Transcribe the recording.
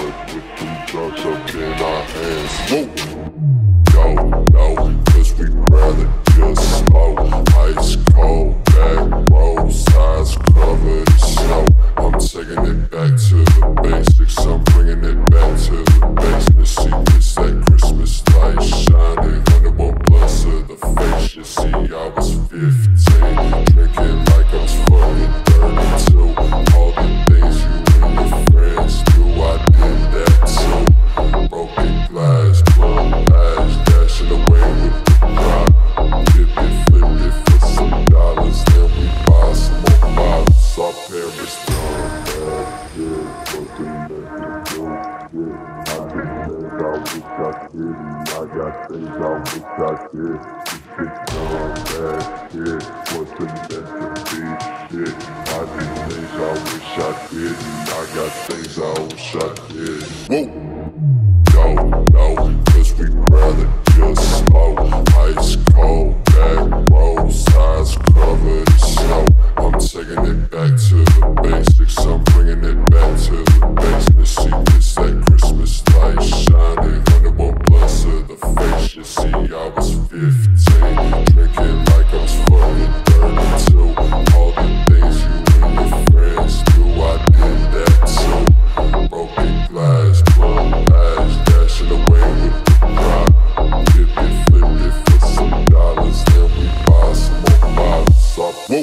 with them drugs up in our hands. Whoa! No, cause we'd rather just smoke. Ice cold, back roads, eyes covered in snow. I'm taking it back to the basics, I'm bringing it back to the basement. See, it's that Christmas light shining, 101 plus of the face. You see, I was 15, drinking like I was fucking 32. All the things you and your friends do, I did that too. Broken glass, blown ash, dashing away with the crowd. Dip it, flip it for some dollars, then we buy some more bottles. Our parents done bad shit, what they let me do, yeah. I did things I wish I didn't, I got things I wish I did. This shit done bad shit, wasn't meant to be shit. I did things I wish I didn't, I got things I wish I did. Whoa! No, cause we'd rather just smoke. Ice cold, back roads, eyes covered in snow. I'm taking it back to the basics, I'm bringing it back to the basement. See, it's that Christmas light shining, 101 plus of the face. You see, I was 15, drinking like I was fucking 32. All the things you and your friends do, I did that too. Broken glass, blown ash, dashing away with the crowd. Dip it, flip it for some dollars, then we buy some more bottles. Whoa!